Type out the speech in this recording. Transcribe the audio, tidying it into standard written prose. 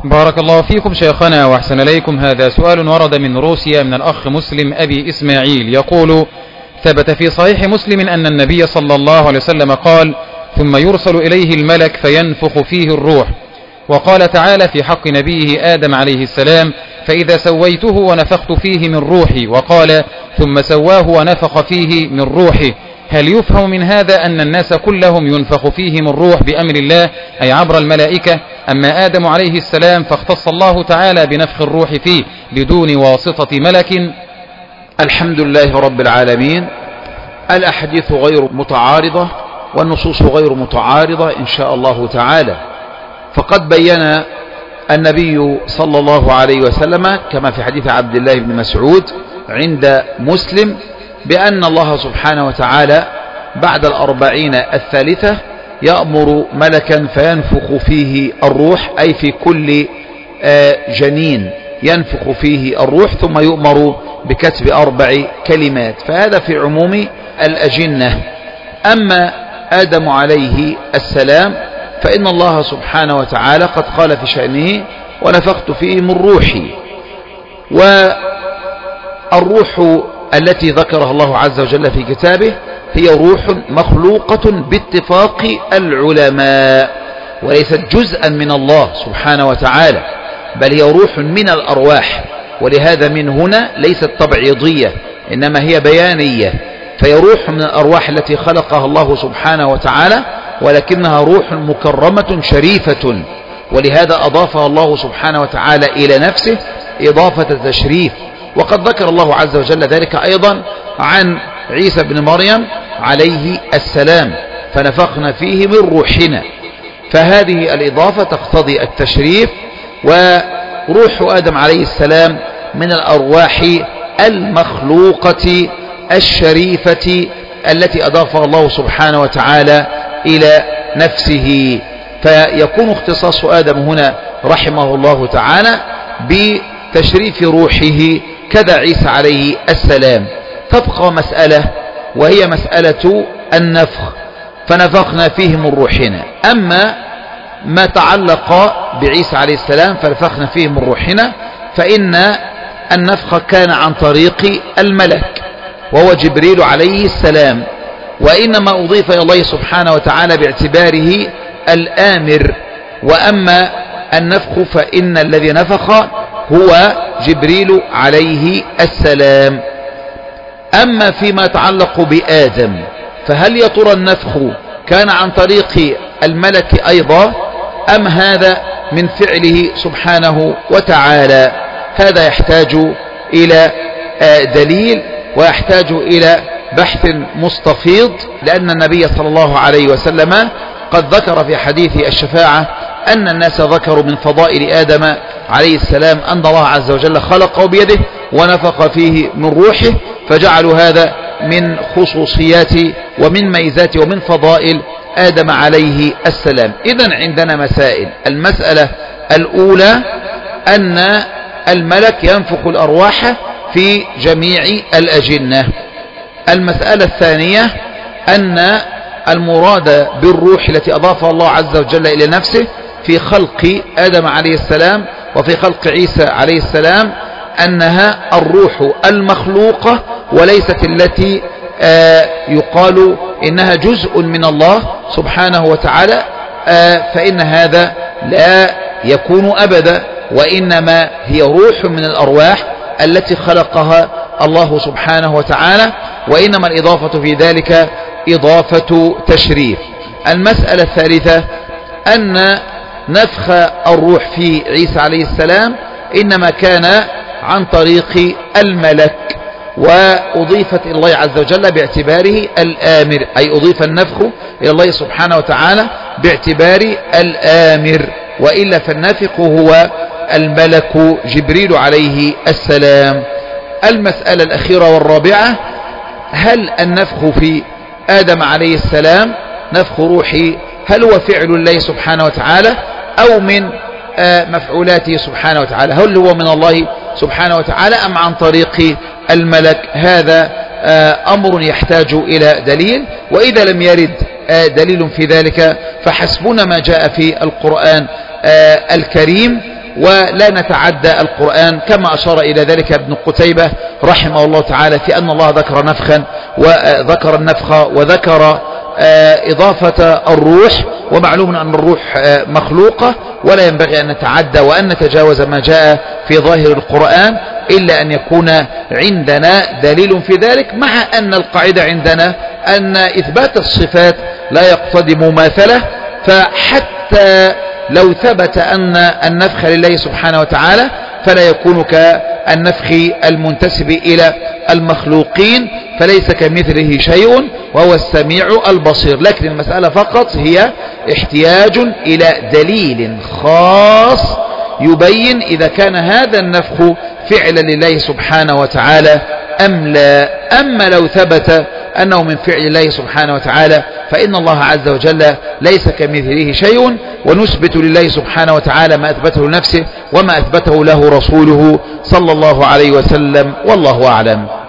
بارك الله فيكم شيخنا وأحسن إليكم. هذا سؤال ورد من روسيا من الأخ مسلم أبي إسماعيل يقول: ثبت في صحيح مسلم أن النبي صلى الله عليه وسلم قال: ثم يرسل إليه الملك فينفخ فيه الروح. وقال تعالى في حق نبيه آدم عليه السلام: فإذا سويته ونفخت فيه من روحي. وقال: ثم سواه ونفخ فيه من روحه. هل يفهم من هذا أن الناس كلهم ينفخ فيهم الروح بأمر الله أي عبر الملائكة؟ أما آدم عليه السلام فاختص الله تعالى بنفخ الروح فيه بدون واسطة ملك. الحمد لله رب العالمين. الأحاديث غير متعارضة والنصوص غير متعارضة إن شاء الله تعالى. فقد بين النبي صلى الله عليه وسلم كما في حديث عبد الله بن مسعود عند مسلم بأن الله سبحانه وتعالى بعد 40 الثالثة يأمر ملكا فينفخ فيه الروح، أي في كل جنين ينفخ فيه الروح، ثم يؤمر بكتب 4 كلمات. فهذا في عموم الأجنة. أما آدم عليه السلام فإن الله سبحانه وتعالى قد قال في شأنه: ونفخت فيه من روحي. والروح التي ذكرها الله عز وجل في كتابه هي روح مخلوقة باتفاق العلماء، وليست جزءا من الله سبحانه وتعالى، بل هي روح من الأرواح. ولهذا من هنا ليست تبعيضية إنما هي بيانية. فهي روح من الأرواح التي خلقها الله سبحانه وتعالى، ولكنها روح مكرمة شريفة، ولهذا أضافها الله سبحانه وتعالى إلى نفسه إضافة تشريف. وقد ذكر الله عز وجل ذلك أيضا عن عيسى بن مريم عليه السلام: فنفخنا فيه من روحنا. فهذه الإضافة تقتضي التشريف. وروح آدم عليه السلام من الأرواح المخلوقة الشريفة التي أضافها الله سبحانه وتعالى إلى نفسه. فيكون اختصاص آدم هنا رحمه الله تعالى بتشريف روحه، كذا عيسى عليه السلام. تبقى مسألة وهي مسألة النفخ: فنفخنا فيه من روحنا. أما ما تعلق بعيسى عليه السلام فنفخنا فيه من روحنا، فإن النفخ كان عن طريق الملك وهو جبريل عليه السلام، وإنما أضيف إلى الله سبحانه وتعالى باعتباره الآمر. وأما النفخ فإن الذي نفخ هو جبريل عليه السلام. أما فيما يتعلق بآدم فهل يا ترى النفخ كان عن طريق الملك أيضا أم هذا من فعله سبحانه وتعالى؟ هذا يحتاج إلى دليل ويحتاج إلى بحث مستفيض، لأن النبي صلى الله عليه وسلم قد ذكر في حديث الشفاعة أن الناس ذكروا من فضائل آدم عليه السلام أن الله عز وجل خلقه بيده ونفخ فيه من روحه، فجعلوا هذا من خصوصيات ومن ميزات ومن فضائل آدم عليه السلام. إذن عندنا مسائل. المسألة الأولى أن الملك ينفخ الأرواح في جميع الأجنة. المسألة الثانية أن المراد بالروح التي أضافها الله عز وجل إلى نفسه في خلق آدم عليه السلام وفي خلق عيسى عليه السلام أنها الروح المخلوقة وليست التي يقال إنها جزء من الله سبحانه وتعالى، فإن هذا لا يكون أبدا، وإنما هي روح من الأرواح التي خلقها الله سبحانه وتعالى، وإنما الإضافة في ذلك إضافة تشريف. المسألة الثالثة أن نفخ الروح في عيسى عليه السلام إنما كان عن طريق الملك، وأضيفت إلى الله عز وجل باعتباره الآمر، أي أضيف النفخ إلى الله سبحانه وتعالى باعتبار الآمر، وإلا فالنافخ هو الملك جبريل عليه السلام. المسألة الأخيرة والرابعة: هل النفخ في آدم عليه السلام نفخ روحي هل هو فعل الله سبحانه وتعالى أو من مفعولاته سبحانه وتعالى؟ هل هو من الله سبحانه وتعالى أم عن طريق الملك؟ هذا أمر يحتاج إلى دليل، وإذا لم يرد دليل في ذلك فحسبنا ما جاء في القرآن الكريم ولا نتعدى القرآن كما أشار إلى ذلك ابن قتيبة رحمه الله تعالى في أن الله ذكر نفخا وذكر النفخ وذكر إضافة الروح، ومعلوم أن الروح مخلوقة ولا ينبغي أن نتعدى وأن نتجاوز ما جاء في ظاهر القرآن إلا أن يكون عندنا دليل في ذلك، مع أن القاعدة عندنا أن إثبات الصفات لا يقتضي مماثلة، فحتى لو ثبت أن النفخ لله سبحانه وتعالى فلا يكون كالنفخ المنتسب إلى المخلوقين، فليس كمثله شيء وهو السميع البصير. لكن المسألة فقط هي احتياج إلى دليل خاص يبين إذا كان هذا النفخ فعلا لله سبحانه وتعالى أم لا. أما لو ثبت أنه من فعل الله سبحانه وتعالى فإن الله عز وجل ليس كمثله شيء، ونثبت لله سبحانه وتعالى ما أثبته لنفسه وما أثبته له رسوله صلى الله عليه وسلم، والله أعلم.